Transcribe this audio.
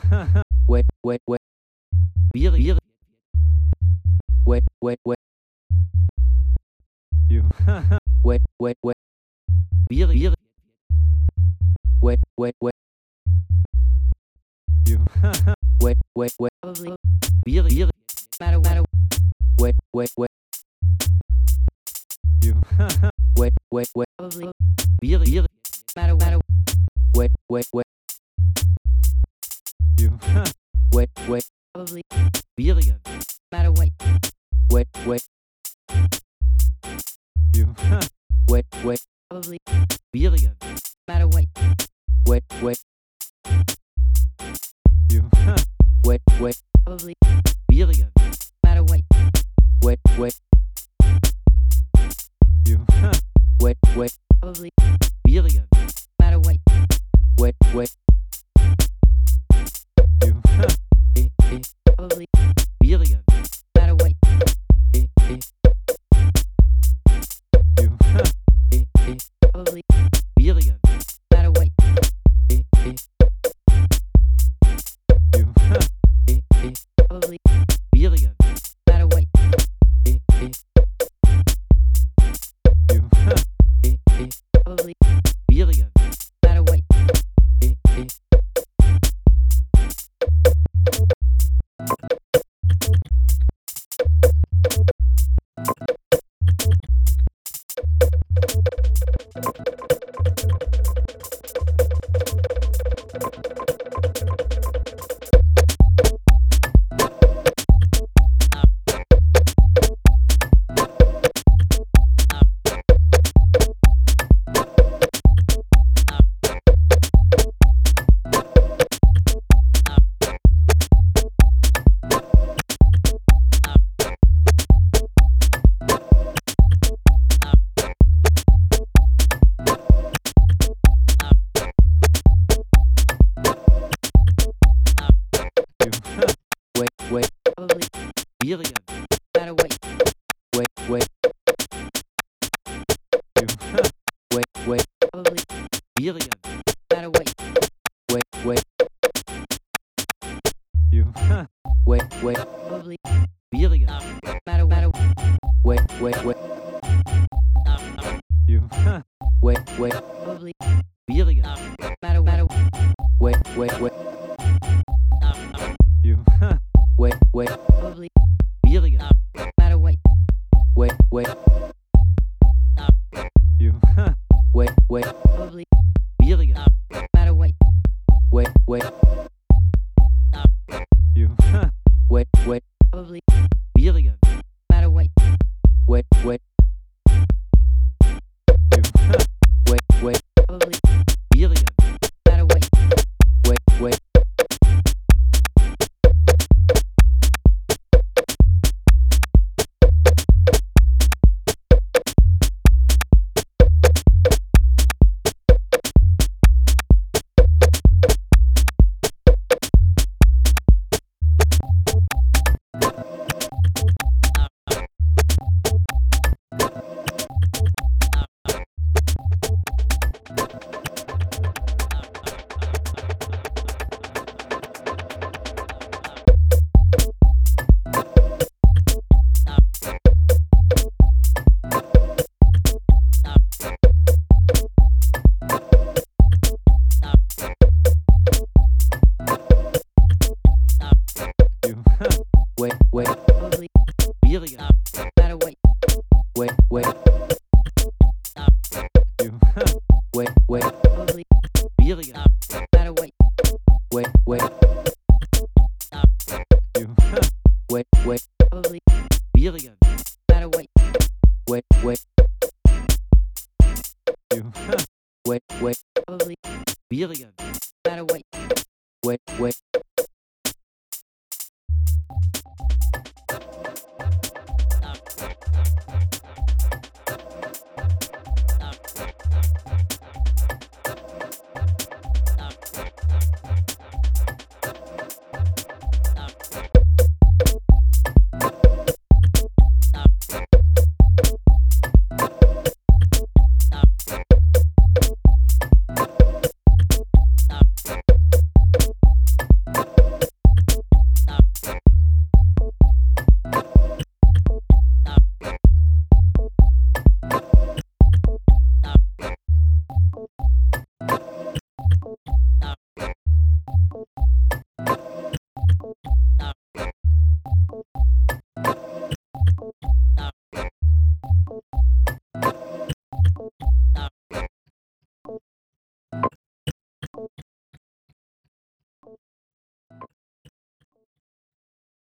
Wait, wait, wait. Wir. Wait, wait, wait. You. Wait, wait, wait. Wir. Wait, wait, wait. You. Wait, wait, wait. Probably. Wir. Matter. Wait, wait, wait. You. Wait, wait, wait. Probably. Wir. Matter. Wait, wait, wait. You. Wait, wait. Probably. Wir. Matter. Wait, wait. You. Wait, wait. Probably. Wir. Matter. Wait, wait. You. Wait, wait. Probably. Wir. Matter. Wait, wait. You. Wait, wait. Probably. Wir. Matter. Wait, wait. You. Probably. Wir. Matter. You. Probably. Wir. Matter. You. Probably. Wir. Matter. You. Probably. Wir. Matter. Wait, wait. Probably. Wir. Matter. Wait, wait. You. Wait, wait. Probably. Wir. Matter. Wait, wait. You. Wait, wait. Probably. Wir. Matter. Wait, wait, wait. You. Wait, wait. Probably. Wir. Matter. Wait, wait, wait. You. Wait, wait. Probably. Wir. Matter. Wait, wait. You. Wait, wait. Probably. Wir. Matter. Wait, wait. You. Wait, wait. Probably. Wir. Matter. Wait, wait. You. Wait, wait. Probably. Wir. Matter. Wait, wait. You. Wait, wait. Probably. Wir. Matter. Wait, wait. You. Wait, wait. Probably. Wir. Matter. Wait, wait. You. Wait, wait. Probably. Wir. Matter. Wait, wait. You. Wait, wait. Probably. Wir. Matter. Wait, wait.